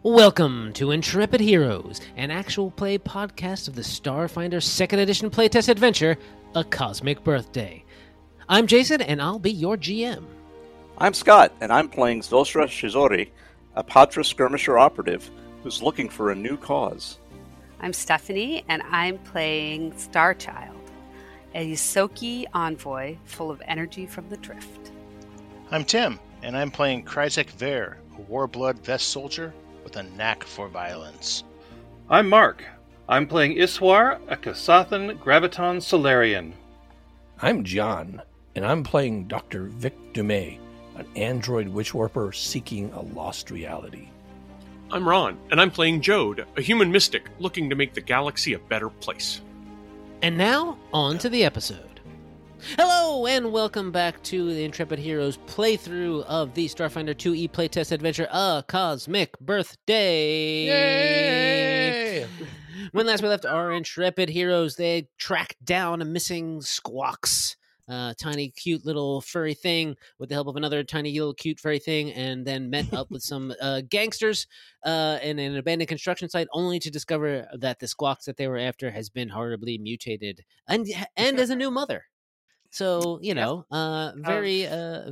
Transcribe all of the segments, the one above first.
Welcome to Intrepid Heroes, an actual play podcast of the Starfinder 2nd Edition playtest adventure, A Cosmic Birthday. I'm Jason, and I'll be your GM. I'm Scott, and I'm playing Zosra Shizori, a Patra skirmisher operative who's looking for a new cause. I'm Stephanie, and I'm playing Starchild, a Ysoki envoy full of energy from the Drift. I'm Tim, and I'm playing Kryzek Ver, a Warblood Vest soldier with a knack for violence. I'm Mark. I'm playing Iswar, a Kasathan Graviton Solarian. I'm John, and I'm playing Dr. Vic Dumais, an android witchwarper seeking a lost reality. I'm Ron, and I'm playing Jode, a human mystic looking to make the galaxy a better place. And now, on to the episode. Hello, and welcome back to the Intrepid Heroes playthrough of the Starfinder 2e playtest adventure, A Cosmic Birthday! Yay! When last we left our Intrepid Heroes, they tracked down a missing Squawks, tiny, cute little furry thing with the help of another tiny, little, cute furry thing, and then met up with some gangsters in an abandoned construction site, only to discover that the Squawks that they were after has been horribly mutated and as a new mother. So, you know, very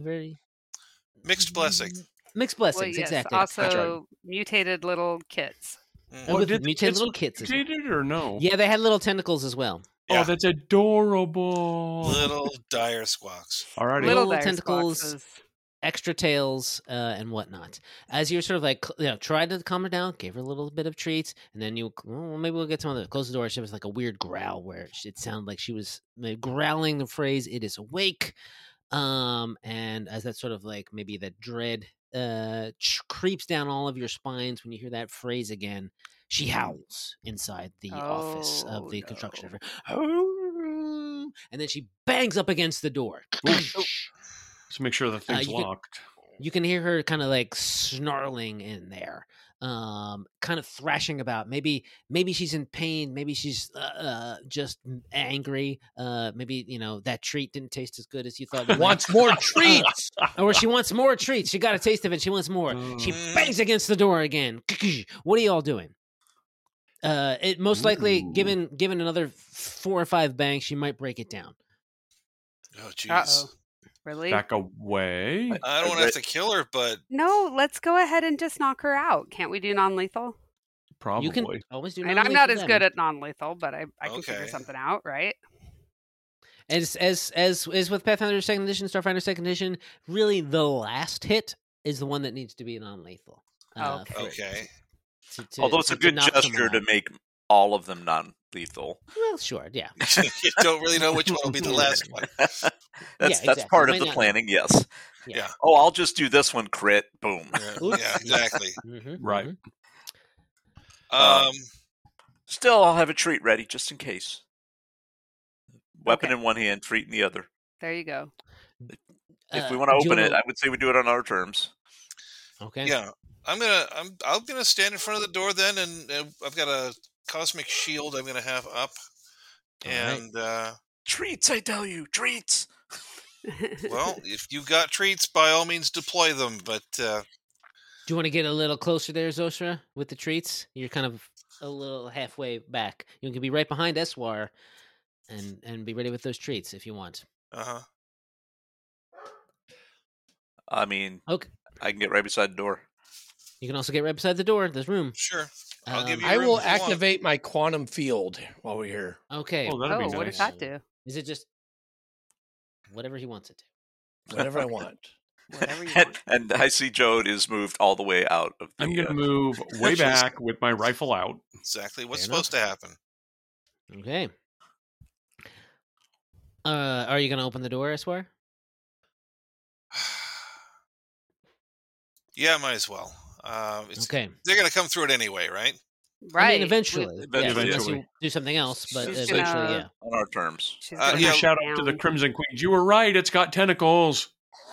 mixed blessing. Mixed blessings, Well, yes, exactly. Also, mutated little kits. With did the mutated kids little kits as well. mutated or no? Yeah, they had little tentacles as well. Yeah. Oh, that's adorable. Little dire squawks. Alrighty. Little dire tentacles, Squawks is- extra tails, and whatnot. As you're sort of like, tried to calm her down, gave her a little bit of treats, and then maybe we'll get some of the close the door. She was like a weird growl where it sounded like she was growling the phrase "It is awake," and as that sort of like maybe that dread creeps down all of your spines when you hear that phrase again, she howls inside the office of the construction. And then she bangs up against the door. Just make sure the thing's locked. You can hear her kind of like snarling in there, kind of thrashing about. Maybe she's in pain. Maybe she's just angry. Maybe that treat didn't taste as good as you thought. Wants more treats! Or she wants more treats. She got a taste of it. She wants more. She bangs against the door again. What are y'all doing? It most likely, given another 4 or 5 bangs, she might break it down. Oh, jeez. Really? Back away. I don't want to have to kill her, but No, let's go ahead and just knock her out. Can't we do non-lethal? Probably. You can always do. And I'm not as good at non-lethal, but I can Okay. figure something out, right? As with Pathfinder 2nd Edition, Starfinder 2nd Edition, really the last hit is the one that needs to be non-lethal. okay. Although it's a good knock gesture someone to out. make all of them non-lethal. Well, sure, yeah. You don't really know which one will be the last one. That's exactly. part of Might the not- planning, yes. Yeah. Oh, I'll just do this one, crit, boom. Yeah, exactly. Right. Still, I'll have a treat ready, just in case. Weapon Okay. in one hand, treat in the other. There you go. If we want to do you open it, wanna- I would say we do it on our terms. Okay. Yeah, I'm gonna stand in front of the door then, and I've got a cosmic shield I'm gonna have up, All right. and Treats, I tell you, treats! well, if you've got treats, by all means deploy them. But Do you want to get a little closer there, Zosra, with the treats? You're kind of a little halfway back. You can be right behind Eswar and be ready with those treats if you want. I mean, Okay. I can get right beside the door. You can also get right beside the door. There's room. sure, I'll give you. I room will if you want. activate my quantum field while we're here. Okay. Oh, that'd be Oh, nice. what does that do? Is it just whatever he wants it to? Whatever I want. Whatever you And, want. and I see Jode is moved all the way out of the... I'm going to move way back with my rifle out. Exactly what's Fair enough. supposed to happen. Okay. Are you going to open the door, Eswar? Yeah, might as well. Okay. They're gonna come through it anyway, right? Right. I mean, eventually. Eventually, Yeah, unless eventually. you do something else, but She's eventually, gonna- yeah. On our terms. She's Uh, gonna yeah, come Shout out to the down. Crimson Queens. You were right. It's got tentacles.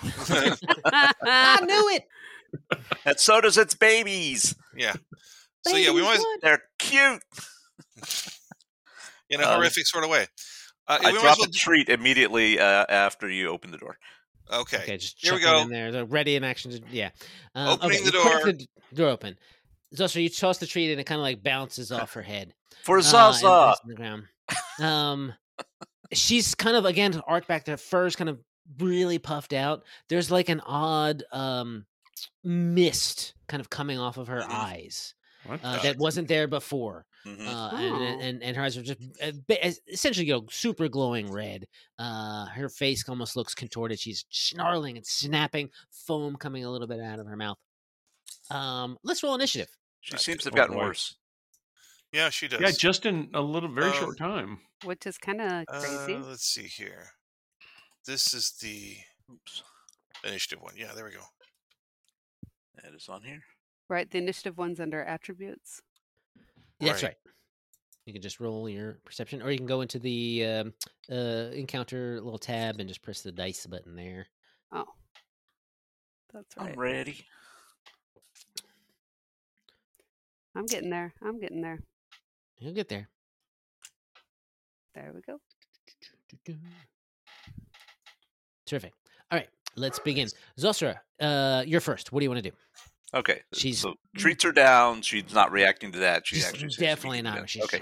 I knew it! And so does its babies! Yeah. So yeah, we might, They're cute! in a Um, horrific sort of way. I we might as drop well a treat immediately after you open the door. Okay. Okay, just Here we chuck it go. in there. They're ready in action. Yeah. Opening okay, the you crack door. The door open. Zostra, you toss the treat and it kind of like bounces off her head. For And Zaza! lands on the ground. She's kind of, again, arched back. Her fur's kind of really puffed out. There's like an odd mist kind of coming off of her eyes What? that wasn't there before. Mhm. And her eyes are just essentially, super glowing red. Her face almost looks contorted. She's snarling and snapping, foam coming a little bit out of her mouth. Let's roll initiative. She seems to have Oh, gotten boy. worse. Yeah, she does. Yeah, just in a very short Um, time. Which is kind of crazy. Let's see here. This is the Oops. initiative one. Yeah, there we go. That is on here. Right, the initiative one's under attributes. That's Right. right. You can just roll your perception, or you can go into the encounter little tab and just press the dice button there. Oh, that's right. I'm ready. I'm getting there. You'll get there. There we go. Terrific. All right, let's begin. Zostra, you're first. What do you want to do? Okay. She's- So treats are down. She's not reacting to that. She She's actually seems to be definitely getting not. it. She's Okay.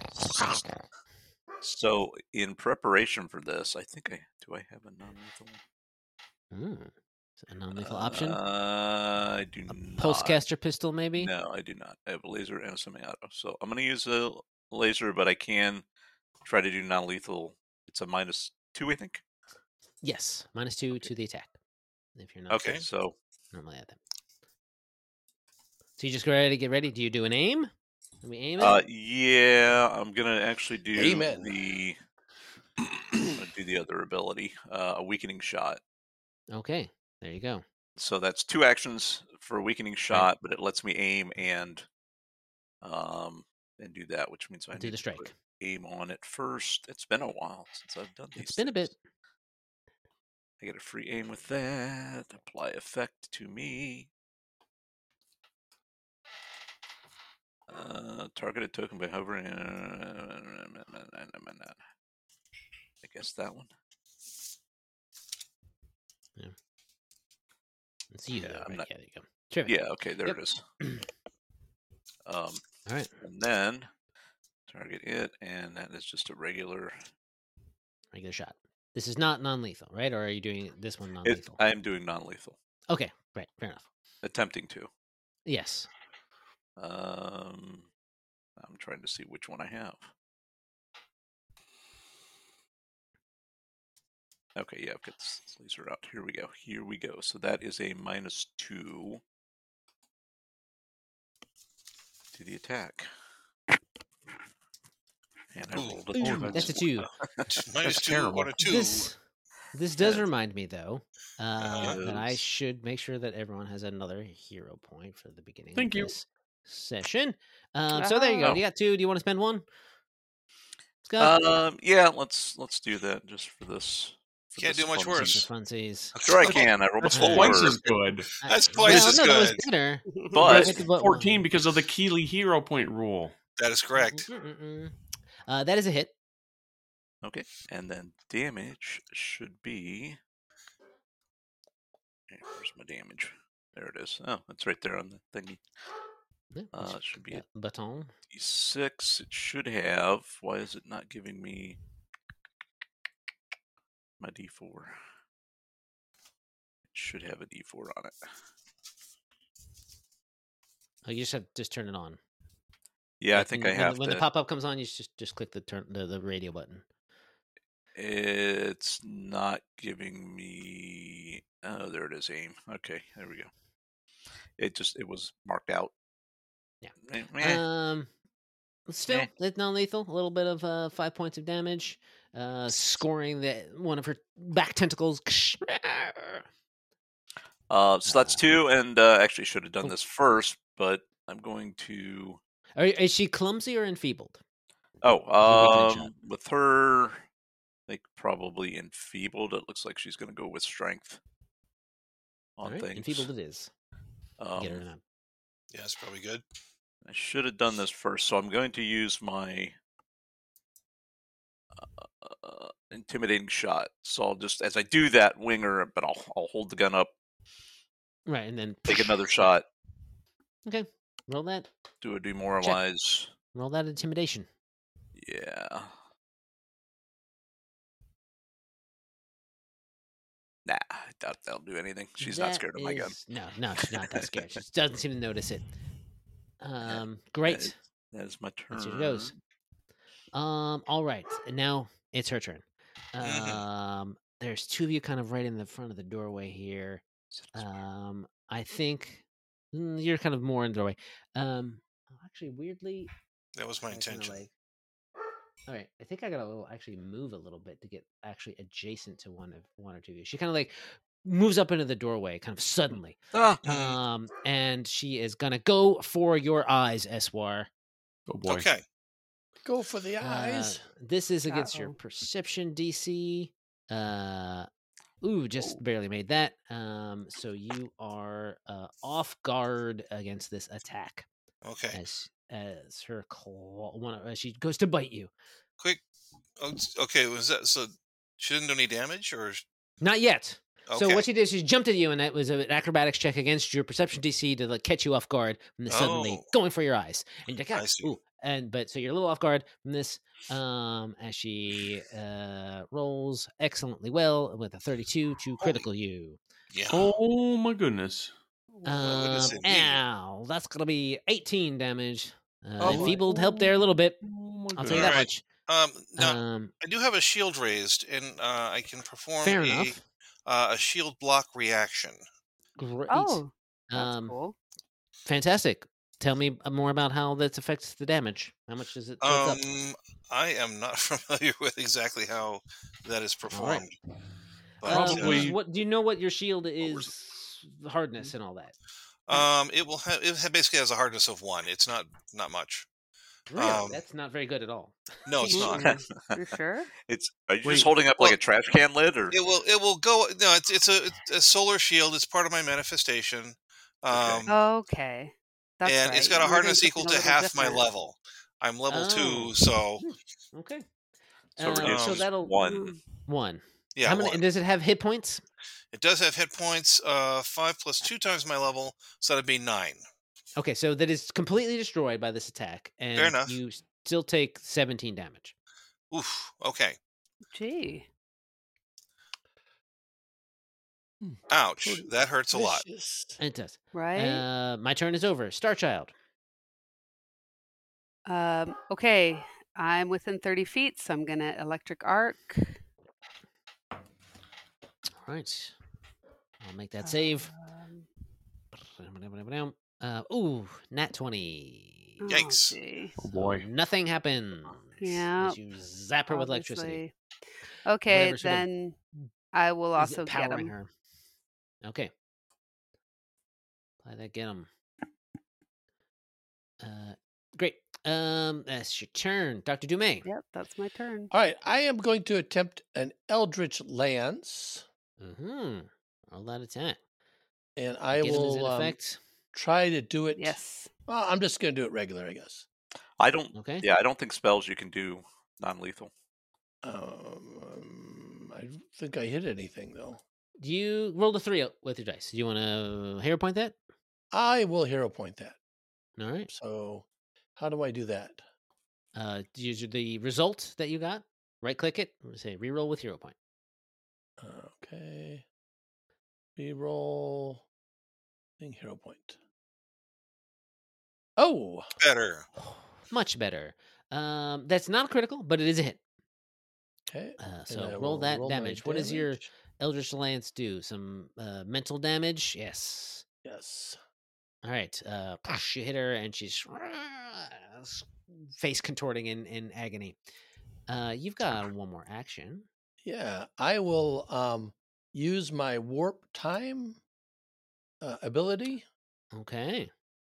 So in preparation for this, I think do I have a non-lethal one? Is it a non-lethal option? I do not. Pulsecaster pistol, maybe? No, I do not. I have a laser and a semi-auto. So I'm going to use a laser, but I can try to do non-lethal. It's a -2, I think. Yes, -2 to the attack. If you're not Okay, so normally at that. So you just get ready. Do you do an aim? Can we aim it? yeah, I'm going to actually do Amen. I'm gonna do the other ability, a weakening shot. Okay, there you go. So that's 2 actions for a weakening shot, but it lets me aim and do that, which means I Do need the to put strike. aim on it first. It's been a while since I've done these. It's been a bit. things. I get a free aim with that. Apply effect to me. Targeted token by hovering. I guess that one. It's you, Yeah, though, I'm right? not- Yeah, there you go. Terrific. Yeah, okay, there Yep. it is. All right. And then target it, and that is just a regular. Regular shot. This is not non-lethal, right? Or are you doing this one non-lethal? I am doing non-lethal, Okay, right. Fair enough. attempting to. Yes. I'm trying to see which one I have. Okay, yeah, I've got this laser out. Here we go. So that is a -2 to the attack. And I Ooh. rolled a Ooh, 2. that's a 2. -2 terrible. on a 2. This does Yeah. remind me, though, that I Yes. should make sure that everyone has another hero point for the beginning Thank of you. this session. So there you go. Oh. You got 2. Do you want to spend 1? Scott? Yeah, let's do that just for this. Can't do much funsies. worse. Funsies. Sure, I can. I rolled a That's 4. twice as good. That's twice as That was good. better. But- That's what- 14 because of the Keeley hero point rule. That is correct. That is a hit. Okay, and then damage should be. Where's my damage? There it is. Oh, it's right there on the thingy. Yeah, It should be a baton. D6. It should have. Why is it not giving me my D4? It should have a D4 on it. Oh, you just turn it on. Yeah, I Like, think when, I have when to. the pop-up comes on, you just click the radio button. It's not giving me. Oh, there it is. Aim. Okay, there we go. It was marked out. Yeah. Meh. Still, Eh. it's non-lethal. A little bit of 5 points of damage. Scoring one of her back tentacles. So that's 2, and actually should have done Oh. this first, but I'm going to. Is she clumsy or enfeebled? Oh, weakening shot. with her, I think probably enfeebled. It looks like she's going to go with strength on All right, things. enfeebled it is. Get her Um, now. Yeah, that's probably good. I should have done this first, so I'm going to use my intimidating shot. So I'll just, as I do that, wing her, but I'll hold the gun up, Right, and then take another shot. Okay. Roll that. Do a demoralize. Roll that intimidation. Yeah. Nah, I doubt that'll do anything. She's not scared of my gun. No, she's not that scared. She doesn't seem to notice it. Great. That is my turn. That's your goes. All right, and now it's her turn. There's two of you kind of right in the front of the doorway here. I think you're kind of more in the doorway. Actually, weirdly, That was my I kinda intention. all right, I think I gotta actually move a little bit to get actually adjacent to one or two of you. She kind of like moves up into the doorway, kind of suddenly. And she is gonna go for your eyes, Eswar. Oh boy. Okay. Go for the eyes. This is against your Uh-oh. perception DC. Just barely made that. So you are off guard against this attack Okay. as her claw, as she goes to bite you. Quick. Okay. Was that so? She didn't do any damage, or Not yet. okay. So what she did is she jumped at you, and that was an acrobatics check against your perception DC to like catch you off guard from the suddenly Oh. going for your eyes. And you're like, I see. ooh. So you're a little off guard from this. As she rolls excellently well with a 32 to critical you. Yeah. Oh my goodness. Well, what is it mean? Ow, that's gonna be 18 damage. Oh, Enfeebled helped there a little bit. Oh my I'll tell you that Alright. much. Now I do have a shield raised, and I can perform Fair enough. a shield block reaction. Great. Oh, that's cool. Fantastic. Tell me more about how that affects the damage. How much does it take up? I am not familiar with exactly how that is performed. But, Probably- What do you know? What your shield is? Hardness and all that. it will have basically has a hardness of 1. It's not much. Really? That's not very good at all. No, it's not. You're sure? Are you just holding up like a trash can lid, or It will go. No, it's a solar shield. It's part of my manifestation. Okay. That's and right. it's got a You're doing hardness equal something to a little half my different. level. I'm level 2, Oh. so Okay. So reduce so that'll 1. one. yeah. How many? 1. Does it have hit points? It does have hit points. 5 plus 2 times my level, so that'd be 9. Okay, so that is completely destroyed by this attack, and Fair enough. you still take 17 damage. Oof. Okay. Gee. Ouch. Pretty That hurts a lot. Vicious. It does. Right? My turn is over. Starchild. Okay. I'm within 30 feet, so I'm gonna electric arc. All right. I'll make that save. Nat 20. Oh, Yikes. gee. Oh boy. Nothing happens. Yeah, As you zap her with electricity. Obviously. Okay, Whatever sort of then I will Is it also get powering him. her. Okay. Apply that, get him. Great. That's your turn, Dr. Dumais. Yep, that's my turn. All right, I am going to attempt an Eldritch Lance, Mm-hmm. Roll that attack. and I Get him as an will effect. try to do it. Yes. Well, I'm just going to do it regular, I guess. I don't. Okay. Yeah, I don't think spells you can do non-lethal. I don't think I hit anything though. You rolled a 3 with your dice. Do you want to hero point that? I will hero point that. All right. So, how do I do that? Use the result that you got. Right click it. Say reroll with hero point. Okay. Reroll. Thing hero point. Oh, Better. Much better. That's not critical, but it is a hit. okay. So I roll will that roll my damage. What does your damage. Eldritch Lance do? Some mental damage? Yes. Yes. All right. You hit her, and she's face contorting in agony. You've got one more action. Yeah, I will use my warp time ability, Okay.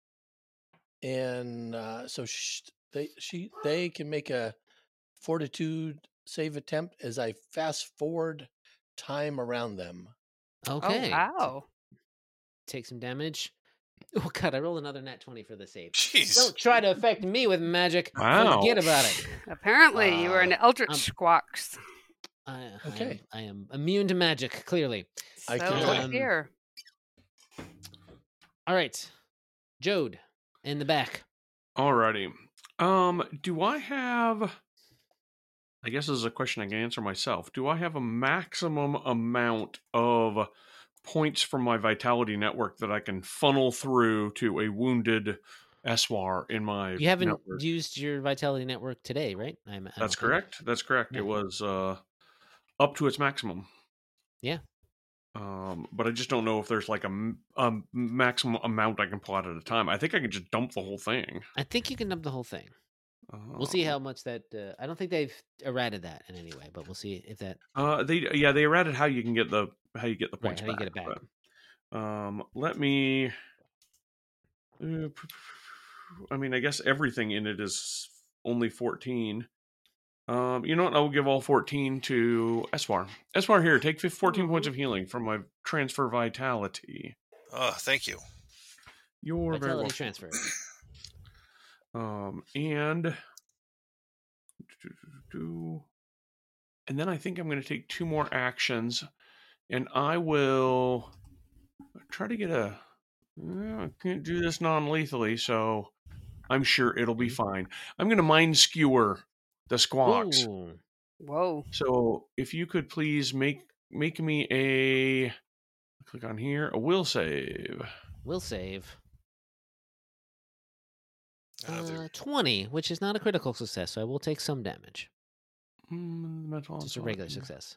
and so they can make a fortitude save attempt as I fast forward time around them. Okay. Oh, wow. Take some damage. Oh god, I rolled another nat 20 for the save. Jeez. Don't try to affect me with magic. Wow. Forget about it. Apparently, you were an Eldritch um, Squawks. Okay. I am immune to magic, clearly. I So can- let's hear. All right. Jode. in the back. Alrighty. Do I have? I guess this is a question I can answer myself. Do I have a maximum amount of points from my vitality network that I can funnel through to a wounded Eswar in my You haven't network? used your vitality network today, right? I don't That's think. correct. That's correct. Yeah. It was up to its maximum. Yeah. But I just don't know if there's like a maximum amount I can pull out at a time. I think I can just dump the whole thing. I think you can dump the whole thing. We'll see how much that. I don't think they've errated that in any way, but we'll see if that. They errated how you can get the points Right, how back. do you get it back? But, let me. I mean, I guess everything in it is only 14. You know what? I will give all 14 to Eswar. Eswar, here, take 14 points of healing from my transfer vitality. Oh, thank you. You're very Vitality welcome. transfer. And then I think I'm going to take 2 more actions, and I will try to get a. I can't do this non-lethally, so I'm sure it'll be fine. I'm going to mind skewer the squawks. Ooh. Whoa. So if you could please make me a. Click on here. A will save. Will save. Another. 20, which is not a critical success, so I will take some damage. Mental Just a regular onslaught. success.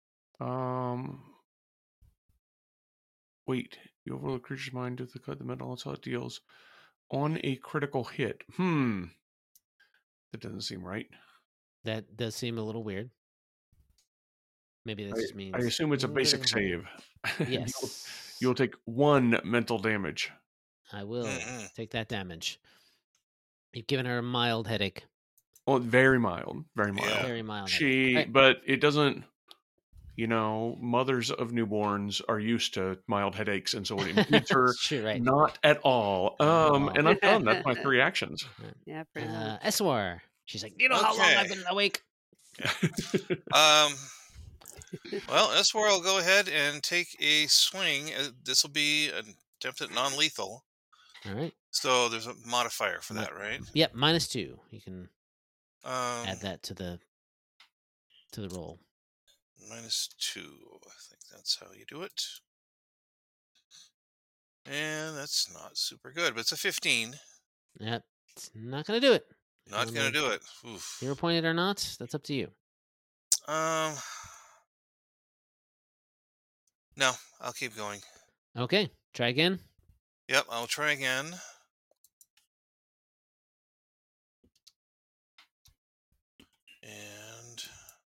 Wait. You overload creature's mind to the mental onslaught deals on a critical hit. That doesn't seem right. That does seem a little weird. Maybe that just means. I assume it's a basic critical save. Yes. You'll take 1 mental damage. I will Mm-mm. take that damage. You've given her a mild headache. Oh, very mild. Very mild. Yeah. Very mild headache. Right. But it doesn't. Mothers of newborns are used to mild headaches, and so it impedes her Sure, right. not at all. And I'm done. That's my 3 actions. Yeah, pretty much. Eswar. She's like, you know how long I've Okay. been awake? Well, that's where I'll go ahead and take a swing. This will be an attempt at non-lethal. All right. So there's a modifier for that, right? Yep, -2. You can Um, add that to the roll. -2. I think that's how you do it. And that's not super good, but it's a 15. Yep. It's not going to do it. Not going to do it. Oof. Hero pointed or not, that's up to you. No, I'll keep going. Okay. Try again. Yep, I'll try again. And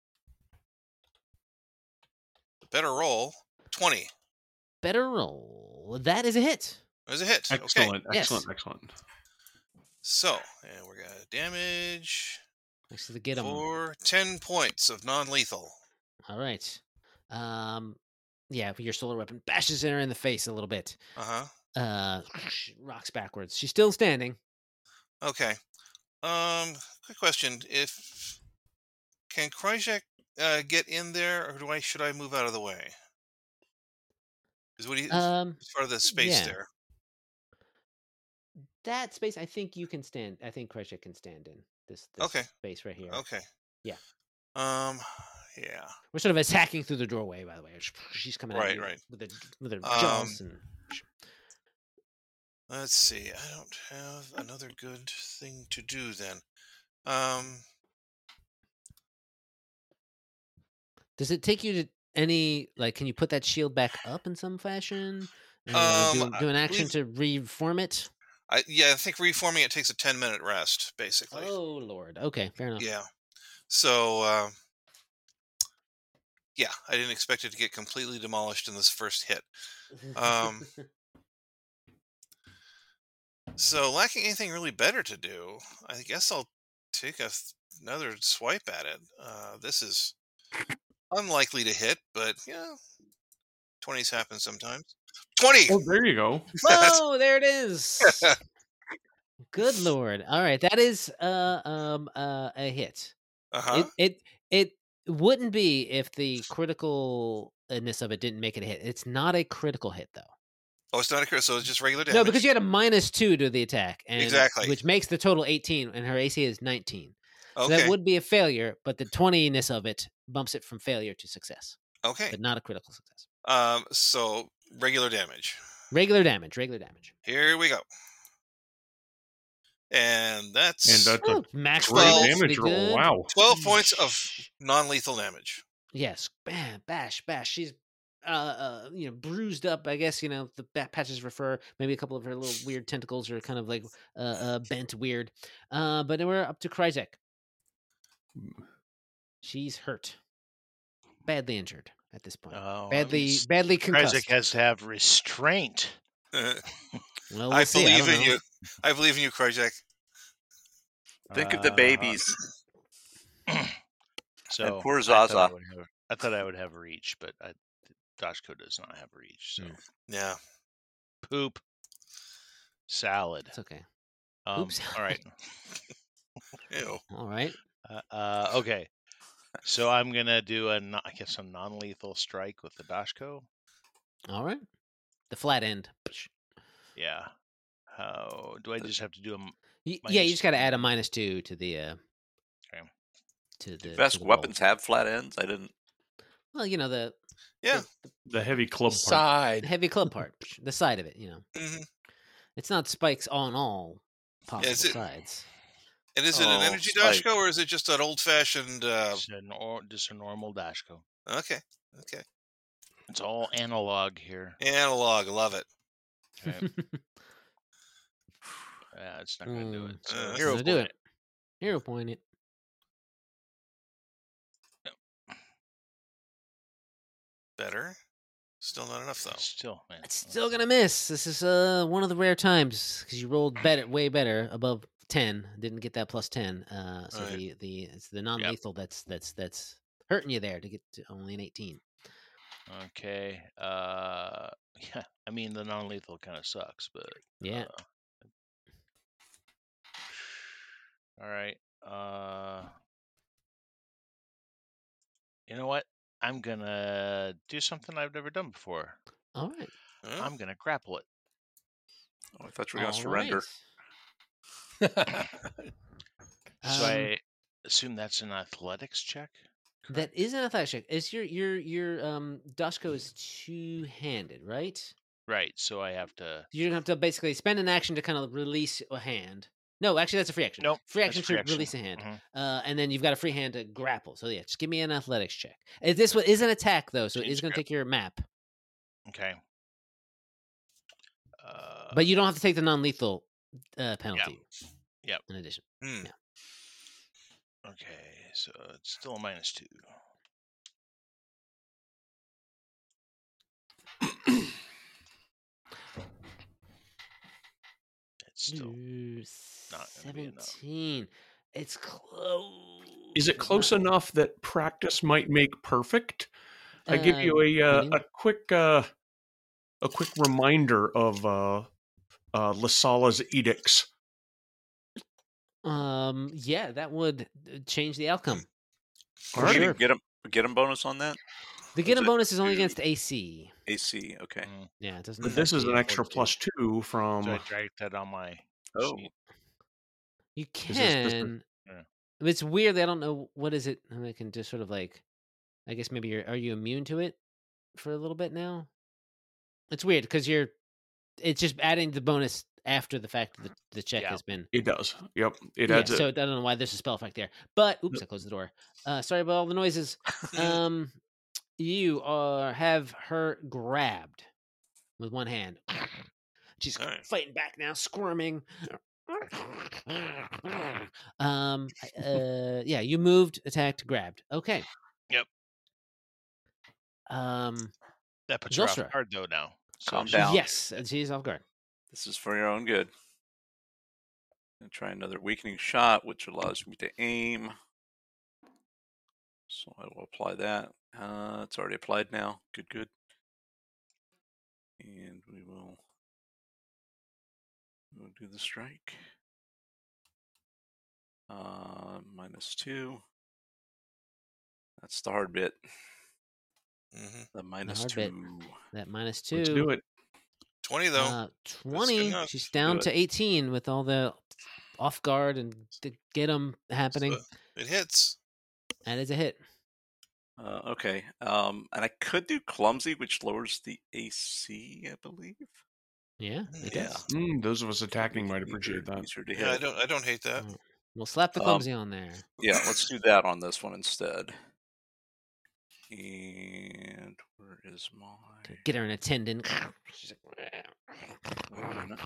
better roll, 20. Better roll. That is a hit. There's a hit. Excellent. Okay. Yes. Excellent. So, and we're going to damage Next to the get 'em. for 10 points of non-lethal. All right. Yeah, your solar weapon bashes her in the face a little bit. Uh-huh. She rocks backwards. She's still standing. Okay. Quick question. Can Kryzak get in there, or should I move out of the way? Is what he as part of the space yeah. there. That space, I think you can stand. I think Kryzak can stand in this Okay. space right here. Okay. Yeah. Yeah. We're sort of attacking through the doorway, by the way. She's coming Right, at you right. with her jaws. And Let's see. I don't have another good thing to do then. does it take you to any, like, can you put that shield back up in some fashion? Do an action to reform it? I think reforming it takes a 10-minute rest, basically. Oh, Lord. Okay, fair enough. Yeah. So, yeah, I didn't expect it to get completely demolished in this first hit. So, lacking anything really better to do, I guess I'll take another swipe at it. This is unlikely to hit, but, 20s happen sometimes. 20! Oh, there you go. Whoa, there it is. Good Lord. All right, that is a hit. Uh-huh. It wouldn't be if the criticalness of it didn't make it a hit. It's not a critical hit, though. Oh, it's not a crit, so it's just regular damage. No, because you had a -2 to the attack, and Exactly. which makes the total 18, and her AC is 19. So Okay. that would be a failure, but the 20-ness of it bumps it from failure to success, Okay. but not a critical success. So regular damage. Regular damage. Here we go. And that's And that's a max great damage, damage pretty roll. good. Wow. 12 points of non-lethal damage. Yes, bam, bash. She's bruised up. I guess the patches of her, maybe a couple of her little weird tentacles are kind of like bent weird. But then we're up to Kryzek. She's hurt, badly injured at this point. Oh, badly concussed. Kryzek has to have restraint. Well, I we'll see. I believe don't in know. you. I believe in you, Kryzek. Think of the babies. So And poor I thought Zaza. I thought I would have reach, but Dashko does not have reach. So Yeah. poop salad. It's okay. Oops. All right. Ew. All right. Okay. So I'm gonna do a non-lethal strike with the Dashko. All right. The flat end. Yeah. How do I just have to do a? Yeah, you just got to add a -2 to the. Okay. To the Best to the roll. weapons have flat ends. I didn't. Well, the Yeah. The heavy club part. Side. heavy club part, the side of it. hmm It's not spikes on all possible Is it- sides. And is it an Oh, energy spike. Dashko or is it just an old-fashioned? Just a normal Dashko. Okay. It's all analog here. Analog. Love it. Okay. It's not gonna do it. So It's hero Gonna do point. it. Hero point it. Better. Still not enough though. Still, man. It's still gonna miss. This is one of the rare times because you rolled way better, above 10. Didn't get that +10. So Right. it's the non-lethal that's hurting you there to get to only an 18. Okay. Yeah. I mean, the non-lethal kind of sucks, but Yeah. all right. You know what? I'm gonna do something I've never done before. All right. Huh? I'm gonna grapple it. Oh, I thought you were going to All surrender. right. So I assume that's an athletics check. That is an athletics check. Is your Dashko is two-handed, right? Right. So I have to. You're gonna have to basically spend an action to kind of release a hand. No, actually, that's a free action. Nope, free that's action a free to action. release a hand, Mhm. and then you've got a free hand to grapple. So yeah, just give me an athletics check. This one is an attack though, so it Change is going to grip. take your map, Okay. but you don't have to take the non-lethal penalty. Yep. In addition, Hmm. Okay. So it's still a -2. It's still not gonna be enough. 17. It's close. Is it but close not- enough that practice might make perfect? I give you meaning? a quick reminder of Lasala's edicts. Yeah, that would change the outcome. All For right. sure. Get him bonus on that. The get Is him it bonus is only two? against AC. AC. Okay. Yeah, it doesn't. But this affect is an the extra fortitude. +2 from. So I dragged that on my Oh. sheet. You Is this- can. Yeah. It's weird. I don't know what is it. I can just sort of like. I guess maybe are you immune to it for a little bit now? It's weird because it's just adding the bonus after the fact that the check Yeah. has been. It does. Yep. It Yeah, adds so I it. don't know why there's a spell effect there. But oops, I closed the door. Sorry about all the noises. You have her grabbed with one hand. She's All right. fighting back now, squirming. Yeah, you moved, attacked, grabbed. Okay. Yep. That puts her Zulstra. off guard though now. So Calm she's- down. Yes, and she's off guard. This is for your own good. And try another weakening shot, which allows me to aim. So I will apply that. It's already applied now. Good. And we'll do the strike. -2. That's the hard bit. hmm The hard bit. -2. That -2. Let's do it. 20 though. 20. enough. She's down Do to 18 with all the off guard and the get 'em happening. So it hits. That is a hit. Okay. And I could do clumsy, which lowers the AC, I believe. Yeah, it Yeah. does. Those of us attacking Easier- might appreciate that. easier to Yeah, hit. I don't hate that. Mm. We'll slap the clumsy on there. Yeah, let's do that on this one instead. And where is my? Get her an attendant. She's like, Wait a minute.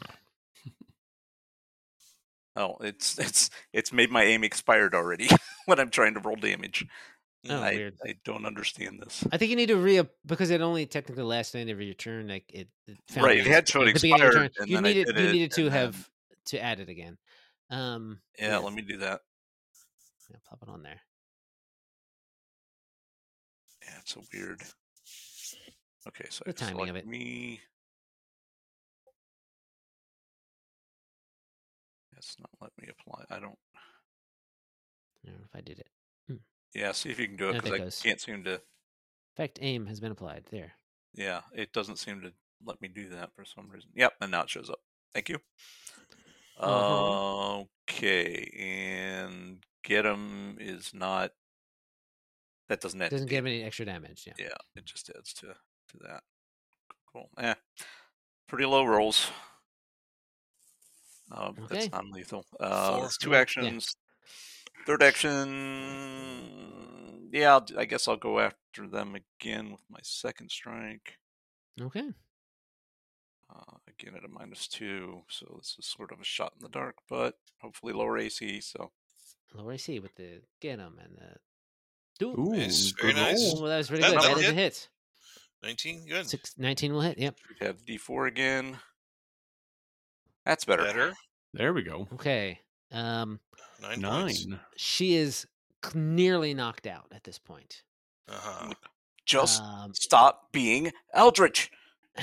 Oh, it's made my aim expired already when I'm trying to roll damage. Oh, I weird. don't understand this. I think you need to because it only technically lasts the end of your turn. Like it found Right, it it had shown at the beginning of your expired, turn. and You then I needed did you it, needed to and have to add it again. Yeah, let me do that. Yeah, pop it on there. Yeah, it's so weird. Okay, so The I timing select of it. me. It's not let me apply. I don't. I don't know if I did it. Yeah, see if you can do it There because I goes. can't seem to. Effect aim has been applied. There. Yeah, it doesn't seem to let me do that for some reason. Yep, and now it shows up. Thank you. Uh-huh. Okay, and get him is not. That doesn't add. Doesn't give any extra damage. Yeah. Yeah, it just adds to that. Cool. Pretty low rolls. Okay. That's non-lethal. Four. That's 2 Yeah. actions. Third action. Yeah, I guess I'll go after them again with my second strike. Okay. Again at a -2, so this is sort of a shot in the dark, but hopefully lower AC. So Lower AC with the get 'em and the. Ooh. Ooh, Nice, good very nice. roll. Well, that was pretty That- good. That that'll is a hit. 19, good. 19 will hit. Yep. we have D4 again. That's better. Better. There we go. Okay. 9 points. 9. She is nearly knocked out at this point. Uh-huh. Just Um, stop being Eldritch.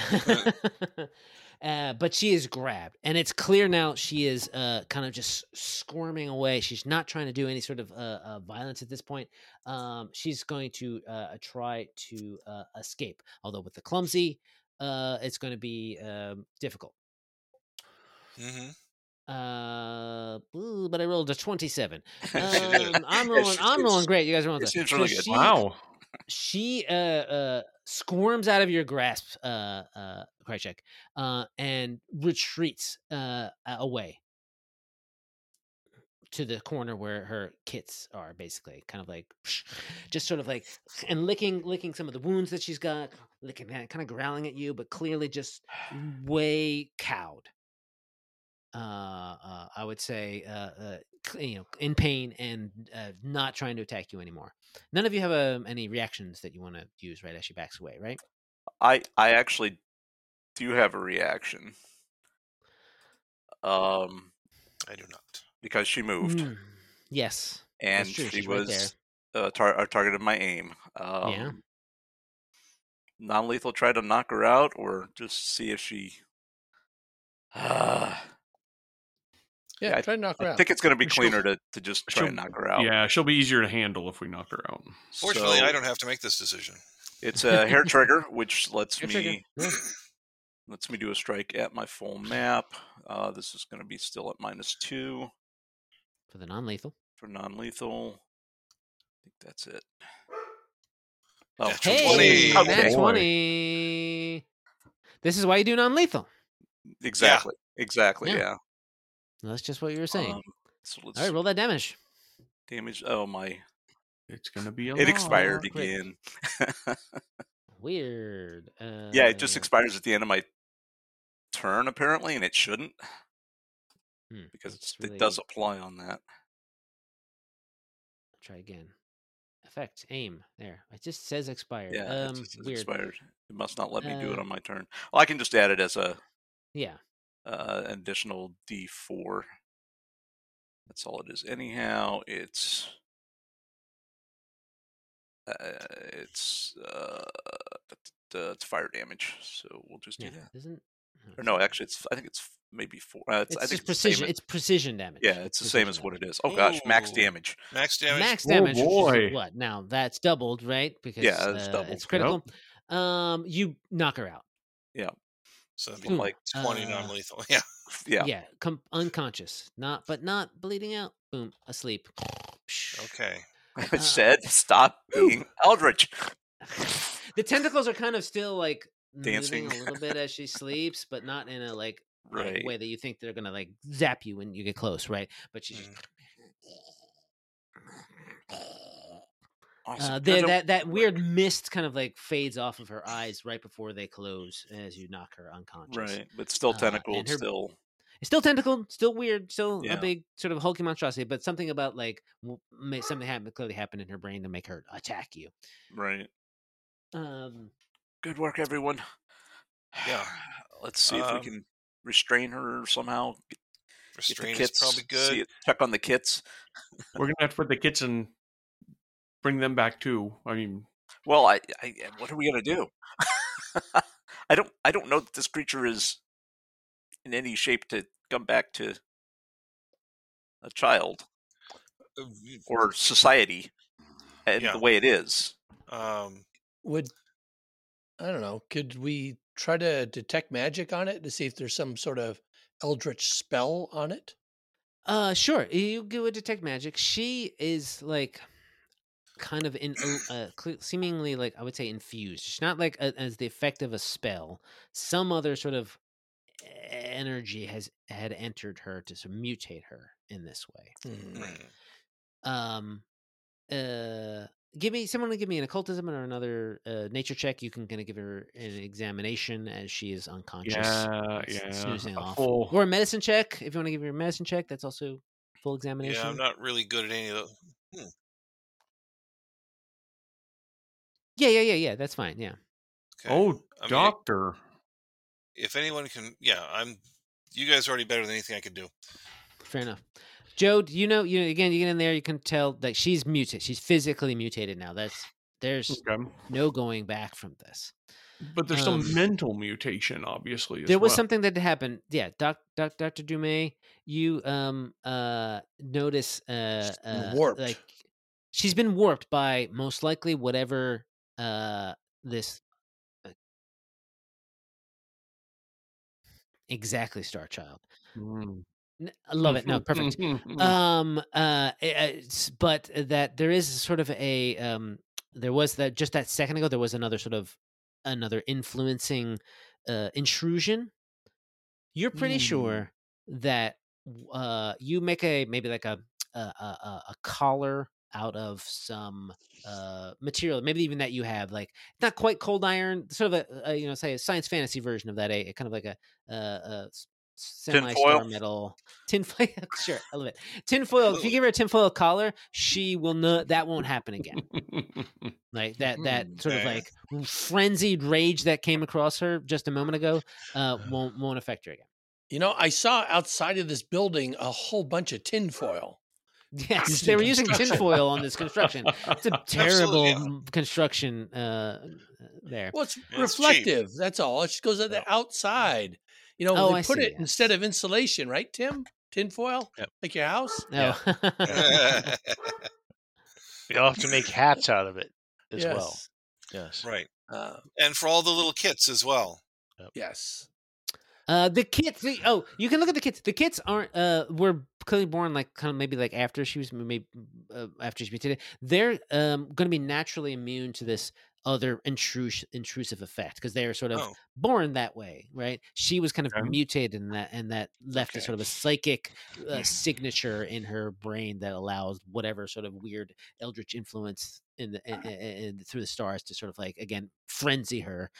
but she is grabbed, and it's clear now she is kind of just squirming away. She's not trying to do any sort of violence at this point. She's going to try to escape, although with the clumsy, it's going to be difficult. Mm-hmm. But I rolled a 27. did. I'm Yeah, rolling. she I'm rolling seems- great. You guys are rolling. it good. seems really good. Wow. She squirms out of your grasp, Krychek, and retreats away to the corner where her kits are, basically, kind of like just sort of like and licking some of the wounds that she's got, licking that, kind of growling at you, but clearly just way cowed. I would say, in pain and not trying to attack you anymore. None of you have any reactions that you want to use right as she backs away, right? I actually do have a reaction. I do not. Because she moved Yes, and that's true. she She's right was targeted my aim. Yeah. Non-lethal try to knock her out, or just see if she. Yeah, try to knock her I out. think it's going to be She'll- cleaner to just try and knock her out. Yeah, she'll be easier to handle if we knock her out. Fortunately, So I don't have to make this decision. It's a hair trigger, which lets Hair me trigger, yeah. lets me do a strike at my full map. This is going to be still at -2 For the non-lethal. for non-lethal. I think that's it. Oh, That's Hey, 20. nat Okay. 20. This is why you do non-lethal. Exactly. Exactly. Yeah. Yeah. That's just what you were saying. So let's All right, roll that damage. damage. Oh my! It's going to be a It expired Oh, great. again. Weird. Yeah, it just expires at the end of my turn apparently, and it shouldn't because that's it does apply on that. Try again. Effect, aim. There. It just says expired. Yeah, it just says Weird. expired. It must not let me do it Uh, on my turn. Well, I can just add it as a Yeah. an additional D4. That's all it is. Anyhow, it's fire damage. So we'll just do Yeah. that. Isn't Or no, actually, I think it's maybe 4. I it's think just it's the same precision. as- It's precision damage. yeah, it's the same Precision as what it damage. is. Oh gosh, max Ooh. damage. Max damage. Max Oh, damage. which is boy. what now? That's doubled, right? Because Yeah, it's doubled. it's critical. You knock her out. Yeah. So that'd be Boom. like 20 non-lethal. Yeah. Yeah. Yeah, unconscious, not bleeding out. Boom, asleep. Okay. I said stop being Eldritch. The tentacles are kind of still like Dancing. moving a little bit as she sleeps, but not in a like Right. way that you think they're gonna like zap you when you get close, right? But she's just Awesome. that weird mist kind of like fades off of her eyes right before they close as you knock her unconscious. Right, but still tentacled, and her- still. It's still tentacled, still weird, still Yeah. a big sort of hulking monstrosity, but something about like something clearly happened in her brain to make her attack you. Right. Um, Good work, everyone. Yeah. Let's see if we can restrain her somehow. Get the Restraint is kits. probably good. Check on the kits. We're gonna have to put the kits and bring them back too. I mean, Well, I what are we gonna do? I don't know that this creature is in any shape to come back to a child or society and Yeah. the way it is. Would I don't know? Could we try to detect magic on it to see if there's some sort of eldritch spell on it? Sure. You go and detect magic. She is like kind of seemingly like I would say infused. She's not like as the effect of a spell. Some other sort of energy had entered her to sort of mutate her in this way. Give me an occultism or another nature check. You can kind of give her an examination as she is unconscious. Snoozing off. Or a medicine check if you want to give her a medicine check. That's also full examination. Yeah, I'm not really good at any of those. Yeah. That's fine. Yeah. Okay. Oh, I mean, doctor. if anyone can, you guys are already better than anything I could do. Fair enough. Joe, you again, you get in there, you can tell that she's mutated. She's physically mutated now. There's no going back from this. But there's some mental mutation, obviously. There was something that happened. Yeah, Dr. Dumais, you notice warped. like she's been warped by most likely whatever this exactly Starchild. I love it. No, perfect. But that there is sort of a there was that just that second ago there was another influencing intrusion. You're pretty sure that you make maybe like a collar out of some material, maybe even that you have, like not quite cold iron, sort of a say a science fantasy version of that, a kind of like a semi-star metal tinfoil. Sure, I love it. Tinfoil. If you give her a tinfoil collar, she will not. That won't happen again. Like that sort of like frenzied rage that came across her just a moment ago won't affect her again. You know, I saw outside of this building a whole bunch of tinfoil. Yes, they were using tinfoil on this construction. It's a terrible construction there. Well, it's reflective. That's all. It just goes on the outside. You know, they put it instead of insulation, right, Tim? Tinfoil? Yep. Like your house? No. You all have to make hats out of it as well. Yes. Right. And for all the little kits as well. Yep. Yes. The kits. You can look at the kits. The kits aren't. Were clearly born like kind of maybe like after she was after she mutated. They're going to be naturally immune to this other intrusive effect because they are sort of born that way, right? She was kind of mutated in that, and that left a sort of a psychic signature in her brain that allows whatever sort of weird eldritch influence in through the stars to sort of like again frenzy her.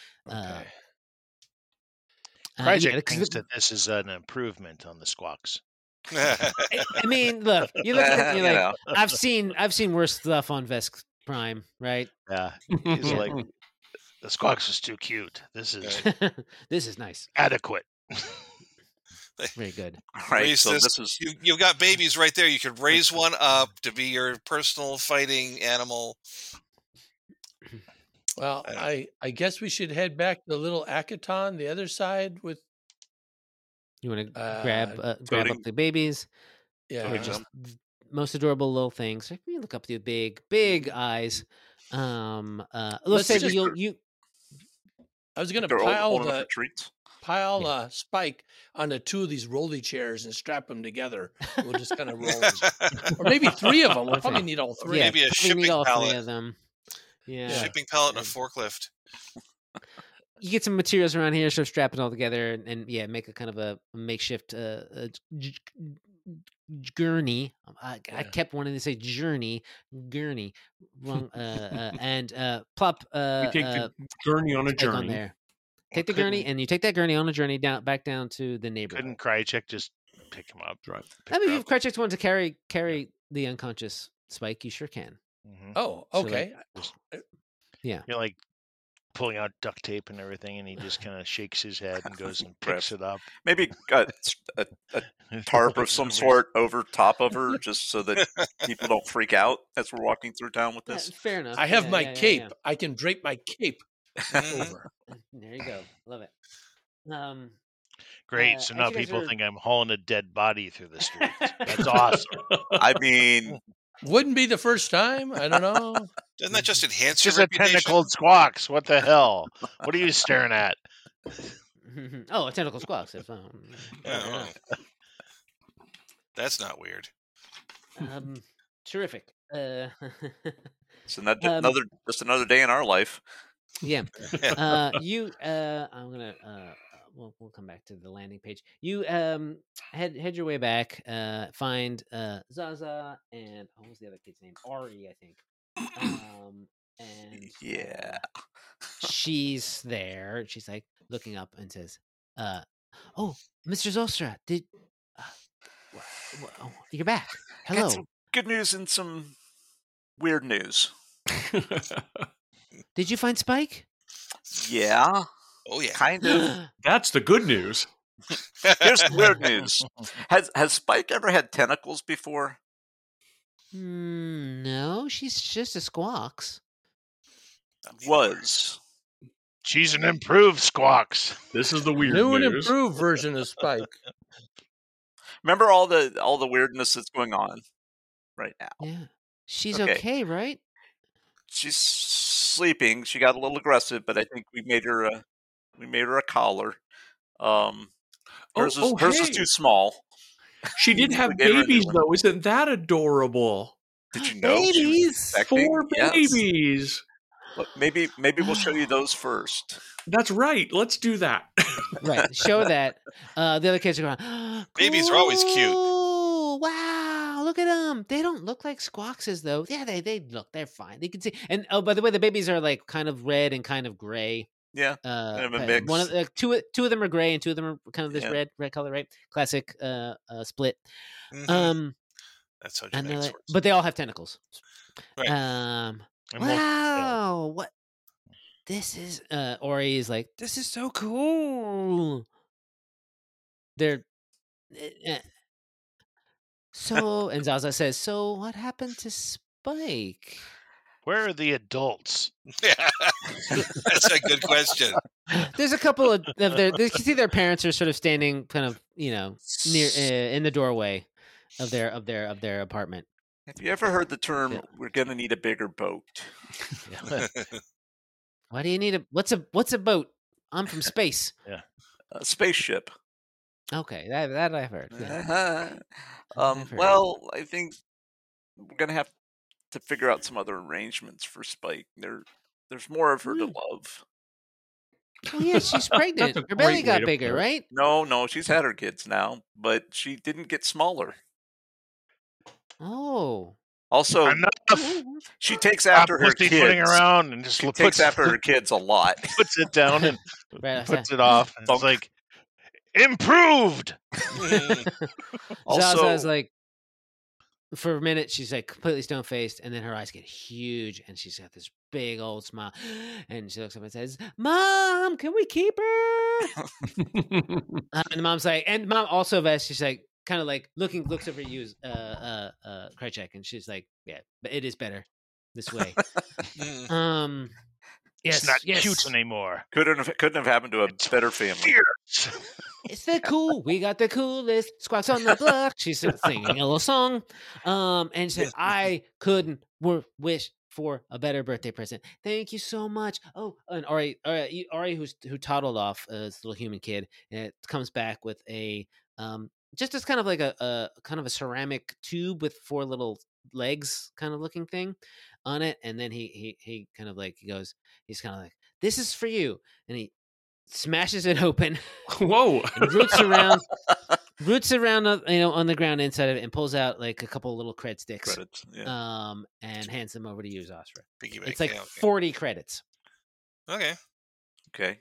Krycek thinks that this is an improvement on the Squawks. I mean, look, you look at it, you're like, I've seen worse stuff on Vesk Prime, right? Yeah, he's like, the Squawks is too cute. This is nice, adequate. Very good. All right, so this is you've got babies right there. You could raise one up to be your personal fighting animal. Well, I guess we should head back to the little Akaton, the other side with. You want to grab up the babies? Yeah, they're just most adorable little things. Like, you look up to big eyes. Let's say that you. I was going to pile Spike onto 2 of these rolly chairs and strap them together. We'll just kind of roll, or maybe 3 of them. We'll probably need all 3. Yeah, Maybe a probably shipping need all 3 pallet. of them. Yeah. Shipping pallet and a forklift. You get some materials around here, so strap it all together, and make a kind of a makeshift gurney. I kept wanting to say gurney, wrong. And plop. We take the gurney on a Spike on journey. there. Take the gurney, and you take that gurney on a journey back down to the neighborhood. Couldn't Krychek just pick him up? Right. I mean, if Krychek wanted to carry the unconscious Spike, you sure can. Mm-hmm. Oh, So, okay. Yeah. You're like pulling out duct tape and everything, and he just kind of shakes his head and goes and picks it up. Maybe a tarp of some sort over top of her, just so that people don't freak out as we're walking through town with this. Fair enough. I have Yeah, my yeah, cape. yeah. I can drape my cape over. There you go. Love it. Great. So as now you guys people are- think I'm hauling a dead body through the streets. That's awesome. I mean, Wouldn't be the first time. I don't know. Doesn't that just enhance It's your just a reputation? tentacled squawks. What the hell? What are you staring at? Oh, a tentacle squawks. Oh. That's not weird. Terrific. it's another day in our life. Yeah. You. I'm gonna. We'll come back to the landing page. You head your way back. Find Zaza and what was the other kid's name? Ari, I think. And Yeah. she's there. She's like looking up and says, "Oh, Mr. Zostra, you're back. Hello." Got some good news and some weird news. Did you find Spike? Yeah, Oh yeah. kind of. That's the good news. Here's the weird news. Has Spike ever had tentacles before? No, she's just a squawks. Was. She's an improved squawks. This is the weird New and news. improved version of Spike. Remember all the weirdness that's going on right now. Yeah. She's Okay. okay, right? She's sleeping. She got a little aggressive, but I think we made her a collar. Hers was hey. too small. She did have We gave her a new babies, one. though. Isn't that adorable? Did you know? she was Babies! expecting? 4 Yes. babies. Look, maybe we'll show you those first. That's right. Let's do that. Right. Show that. The other kids are going, Babies are always cute. "Cool. Wow, look at them. They don't look like squawkses, though. Yeah, they look. They're fine. They can see. And oh, by the way, the babies are like kind of red and kind of gray. Yeah, kind of a One mix. of two of them are gray and 2 of them are kind of this Yeah. red color, right? Classic split. Mhm. That's how And they're genetics like, works. but they all have tentacles. Right. And most- Wow, what? This is Ori is like, this is so cool. They're so, and Zaza says, so what happened to Spike? Where are the adults? That's a good question. There's a couple of their. You can see their parents are sort of standing, kind of, near in the doorway of their apartment. Have you ever heard the term Yeah. "we're going to need a bigger boat"? Why do you need what's a boat? I'm from space. A spaceship. Okay, that I've heard. Yeah. Uh-huh. I've heard. Well, I think we're going to have to figure out some other arrangements for Spike. There's more of her to love. Oh yeah, she's pregnant. That's a Her belly great way got to bigger, put it. right? No, she's had her kids now, but she didn't get smaller. Oh. Also, Enough. she takes Stop after her pussyfooting kids. around and just She puts, takes after her kids a lot. puts it down and Right, puts it off. And it's like, improved. Also, Zaza's like, for a minute, she's like completely stone faced, and then her eyes get huge, and she's got this big old smile, and she looks up and says, "Mom, can we keep her?" And the mom's like, and mom also Vest, she's like, kind of like looks over at you, Krychek, and she's like, "Yeah, but it is better this way." Yes, It's not yes. cute anymore. couldn't have happened to a better family. Fierce. It's the cool. We got the coolest squawks on the block. She's singing a little song, and she said, "I couldn't wish for a better birthday present. Thank you so much. Oh, and Ari, who toddled off this little human kid, and it comes back with a just as kind of like a kind of a ceramic tube with 4 little legs, kind of looking thing on it, and then he kind of like he's kind of like, this is for you, and he smashes it open. Whoa! And roots around, on the ground inside of it, and pulls out like a couple little cred sticks. Credits, yeah. And hands them over to you, Zostra. Piggyback, It's like yeah, okay. 40 credits. Okay. Okay.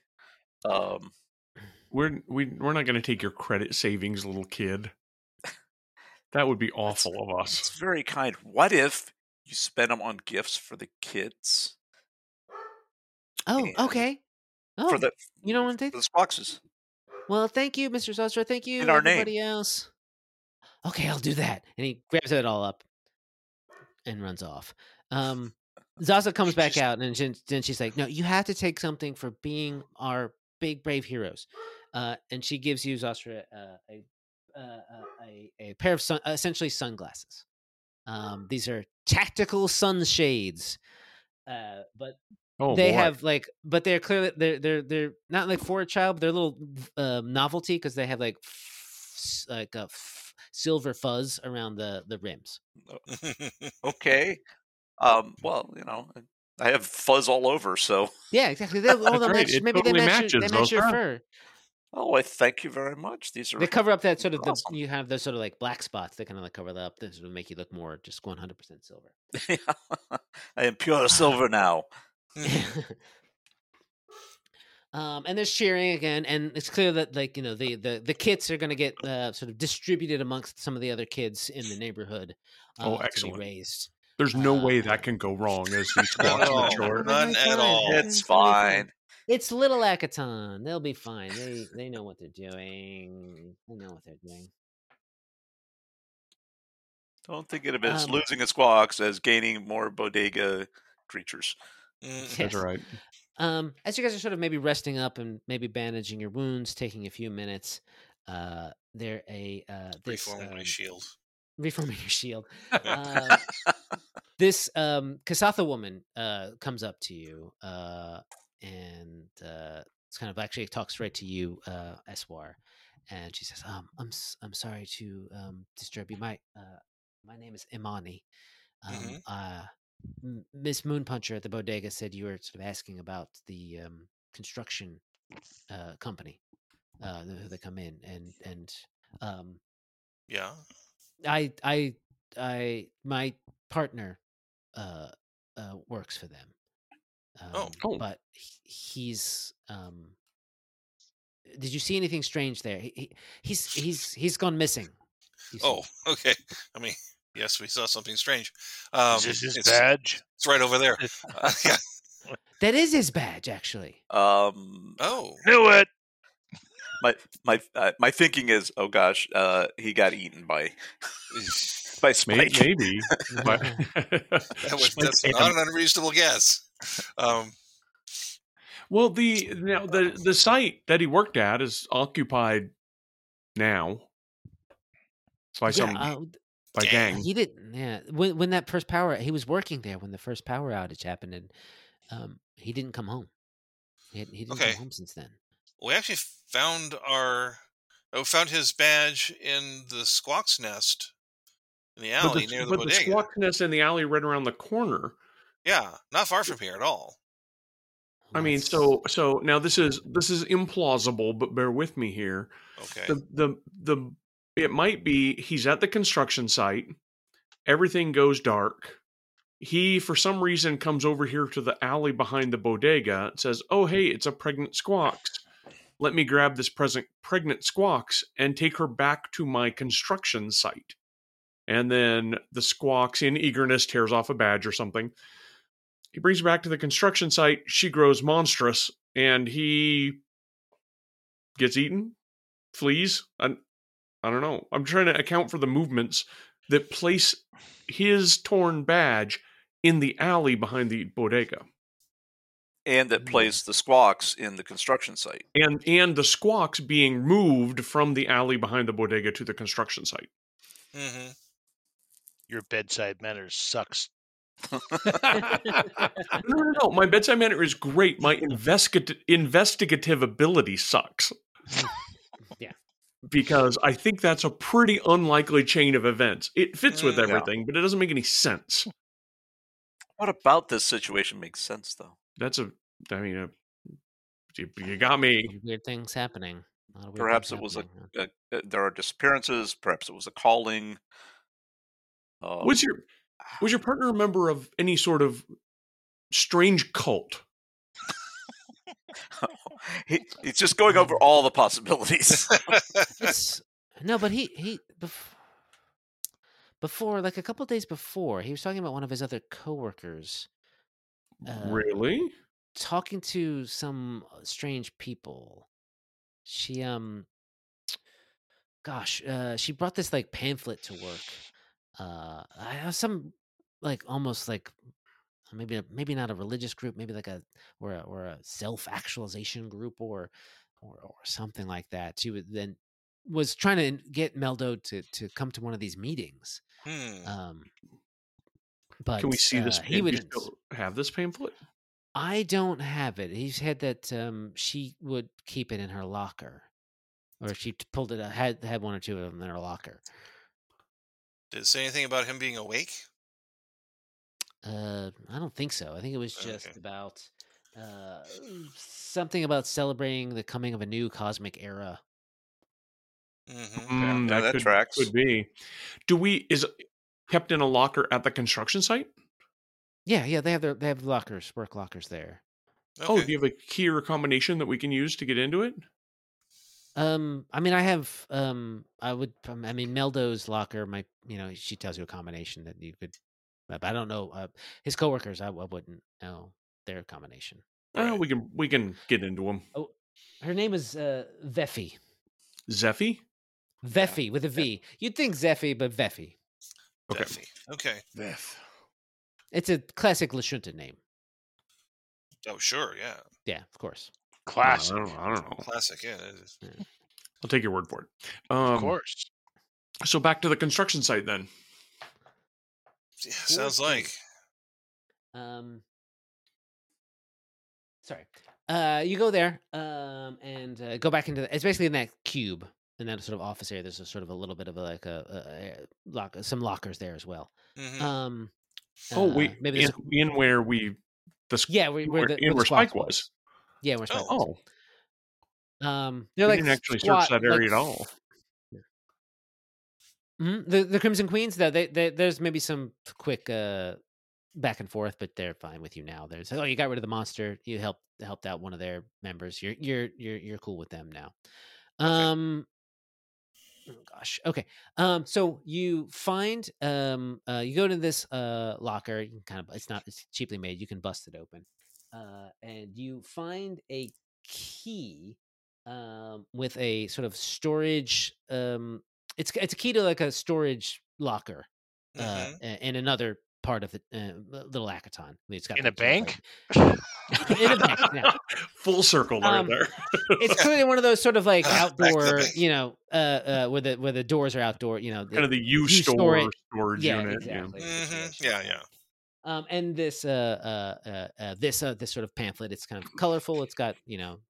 We're not going to take your credit savings, little kid. That would be awful of us. It's very kind. What if you spend them on gifts for the kids? Oh, And okay. Oh, For the you don't want to take for the Squawks. Well, thank you, Mr. Zostra. Thank you, In our name. everybody else. Okay, I'll do that. And he grabs it all up and runs off. Zaza comes back out, and then she's like, "No, you have to take something for being our big brave heroes." And she gives you, Zostra, a pair of essentially sunglasses. These are tactical sunshades, but they have but they're clearly they're not like for a child, but they're a little novelty because they have like silver fuzz around the rims. Okay. Well, I have fuzz all over, so yeah, exactly. Maybe totally they match your fur. Oh, I thank you very much. These are they cover up that sort of awesome. you have those sort of like black spots that kind of like cover that up. This will make you look more just 100% silver. I am pure silver now. And there's cheering again, and it's clear that the kits are going to get sort of distributed amongst some of the other kids in the neighborhood. Excellent. To be raised. There's no way that can go wrong as we squawk mature. None at all. It's fine. It's Little Akaton. They'll be fine. They know what they're doing. Don't think of it as losing a Squawks as gaining more bodega creatures. That's right. As you guys are sort of maybe resting up and maybe bandaging your wounds, taking a few minutes, reforming my shield. Reforming your shield. This Kasatha woman comes up to you and it's kind of actually talks right to you, Eswar, and she says, I'm sorry to disturb you. My name is Imani. Miss Moonpuncher at the bodega said you were sort of asking about the construction company that come in, and yeah, my partner works for them. But he's did you see anything strange there? He's gone missing. Okay. I mean, yes, we saw something strange. Is this his badge? It's right over there. Yeah. That is his badge, actually. Knew it. My thinking is, oh gosh, he got eaten by Spike. Maybe. That's not an unreasonable guess. Well, the site that he worked at is occupied now by by gang. He didn't. Yeah, when that first he was working there when the first power outage happened, and he didn't come home. He didn't come home since then. We actually found his badge in the Squawk's nest in the alley near the bodega. But the Squawk's nest in the alley right around the corner. Yeah, not far from here at all. I mean, so now this is implausible, but bear with me here. Okay. It might be he's at the construction site. Everything goes dark. He, for some reason, comes over here to the alley behind the bodega and says, "Oh, hey, it's a pregnant Squawks. Let me grab this pregnant Squawks and take her back to my construction site." And then the Squawks, in eagerness, tears off a badge or something. He brings her back to the construction site. She grows monstrous, and he gets eaten, flees. I don't know. I'm trying to account for the movements that place his torn badge in the alley behind the bodega. And that place the Squawks in the construction site. And the Squawks being moved from the alley behind the bodega to the construction site. Mm-hmm. Your bedside manners sucks, No. My bedside manner is great. My investigative ability sucks. Yeah. Because I think that's a pretty unlikely chain of events. It fits with Yeah. everything, but it doesn't make any sense. What about this situation makes sense, though? You got me. Weird things happening. A lot of weird Perhaps things it was happening, there are disappearances. Perhaps it was a calling. Was your partner a member of any sort of strange cult? He's just going over all the possibilities. No, but he before, like a couple days before, he was talking about one of his other coworkers. Really? Talking to some strange people. She she brought this like pamphlet to work. I have some like almost like maybe not a religious group, maybe like a self-actualization group or something like that. She was trying to get Meldo to come to one of these meetings. But can we see this? He Do you wouldn't. still have this pamphlet? I don't have it. He said that she would keep it in her locker, or she pulled it. Had one or two of them in her locker. Did it say anything about him being awake? I don't think so. I think it was just about something about celebrating the coming of a new cosmic era. That tracks. Could be. Is it kept in a locker at the construction site? Yeah, they have lockers, work lockers there. Okay. Oh, do you have a key or a combination that we can use to get into it? I mean, I have. Meldo's locker. She tells you a combination that you could. But I don't know his coworkers. I wouldn't know their combination. Right. We can get into them. Oh, her name is Veffy. Zeffy? Veffy with a V. You'd think Zeffy, but Veffy. Okay. Veffy. Okay. Veth. It's a classic Lashunta name. Oh, sure. Yeah. Yeah, of course. Classic. I don't know. Classic. Yeah. I'll take your word for it. Of course. So back to the construction site then. Yeah, sounds like. Sorry. You go there and go back into it's basically in that cube, in that sort of office area. There's a sort of a little bit of some lockers there as well. Maybe in where where Spike was. Yeah, where Spike was. They're like didn't actually search that area at all. The Crimson Queens, though, there's maybe some quick back and forth, but they're fine with you now. There's you got rid of the monster. You helped out one of their members. You're cool with them now. Oh gosh. Okay. So you find you go to this locker. You can it's cheaply made. You can bust it open, and you find a key with a sort of storage. It's a key to like a storage locker in another part of the little Akaton. It's got in a bank. In a bank, yeah. Full circle there. It's clearly one of those sort of like outdoor, where the doors are outdoor. Kind of the U-store storage unit. Exactly. Yeah. And this this sort of pamphlet. It's kind of colorful. It's got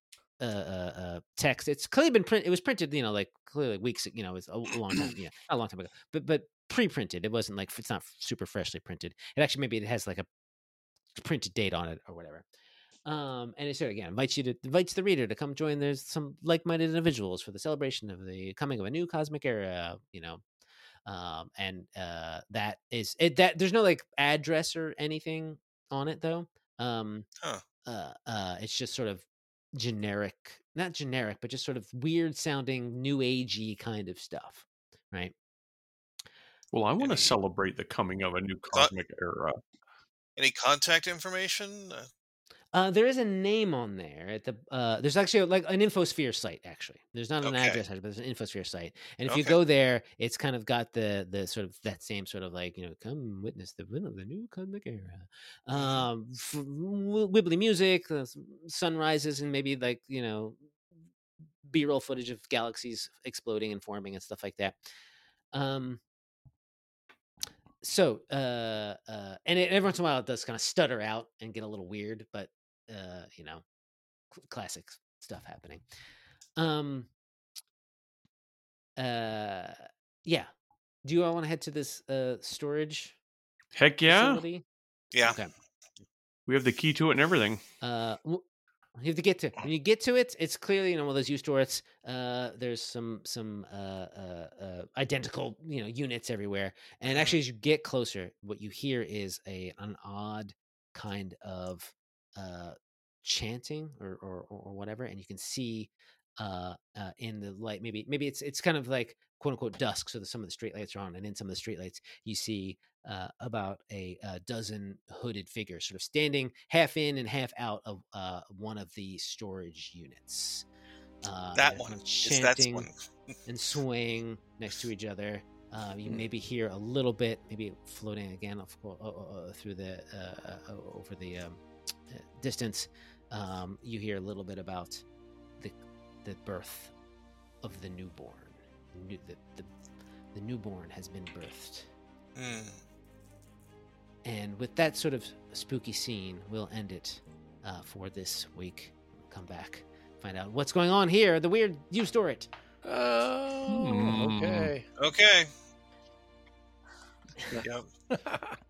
text. It's clearly been printed. It was printed, like clearly weeks. It's a long time. Yeah, not a long time ago, but pre-printed. It wasn't like it's not super freshly printed. It actually maybe it has like a printed date on it or whatever. And it sort of invites the reader to come join. There's some like-minded individuals for the celebration of the coming of a new cosmic era. And that is it. That there's no like address or anything on it though. It's just sort of not generic, but just sort of weird sounding new agey kind of stuff, right? Well, I want to celebrate the coming of a new cosmic era. Any contact information? There is a name on there at the. There's actually like an Infosphere site. Actually, there's not an address, but there's an Infosphere site. And if you go there, it's kind of got the sort of that same sort of like come witness the new cosmic era. Wibbly music, sunrises, and maybe like B-roll footage of galaxies exploding and forming and stuff like that. So, and every once in a while it does kind of stutter out and get a little weird, but you know, classic stuff happening. Yeah. Do you all want to head to this storage Heck yeah. facility? Yeah. Okay. We have the key to it and everything. You have to get to when you get to it. It's clearly one of those used stores. There's some identical units everywhere, and actually as you get closer, what you hear is an odd kind of chanting or whatever, and you can see in the light. Maybe it's kind of like quote unquote dusk, so that some of the street lights are on, and in some of the street lights you see about a dozen hooded figures sort of standing half in and half out of one of the storage units. That and one. kind of It's that chanting one. and swaying next to each other. You maybe hear a little bit, maybe floating again through the over the distance. You hear a little bit about the birth of the newborn. The newborn has been birthed. And with that sort of spooky scene, we'll end it for this week. We'll come back, find out what's going on here. The weird you store it. Oh, okay. Okay. Yep.